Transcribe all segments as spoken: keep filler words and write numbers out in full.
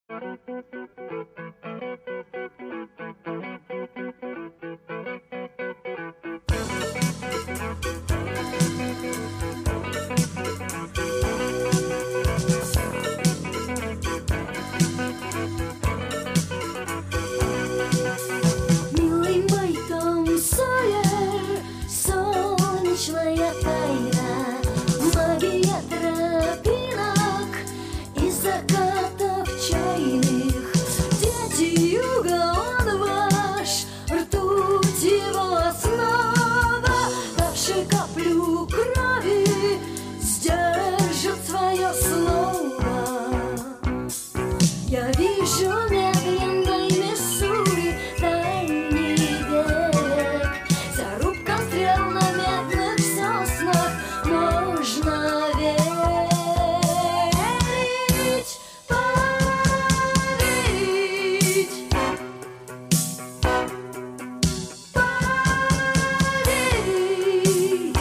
Милый мой Том Сойер, солнечная тайна, магия тропинок и закатов чайных. Дети юга, он ваш, ртуть его основа, давший каплю крови, сдержит свое слово. Я вижу медленной Миссури дальний берег, зарубка стрел на медных соснах. Можно верить, поверить, поверить.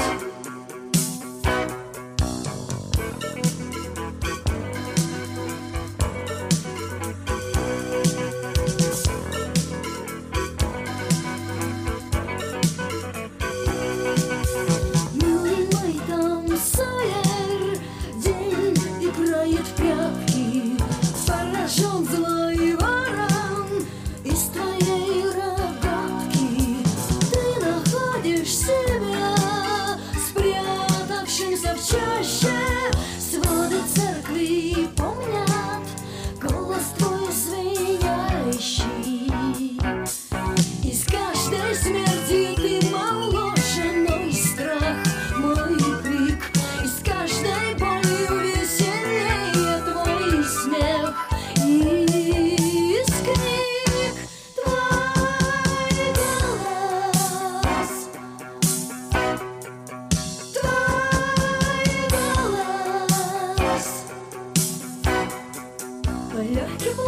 Милый мой Том Сойер, день играет в прятки, поражен злой ворон из твоей рогатки. Ты находишь себя спрятавшимся в чаще, своды церкви помнят голос твой звенящий. Из каждой смерти ты моложе, мой страх, мой крик. Из каждой боли веселее твой смех. Из книг твой голос, твой голос по легким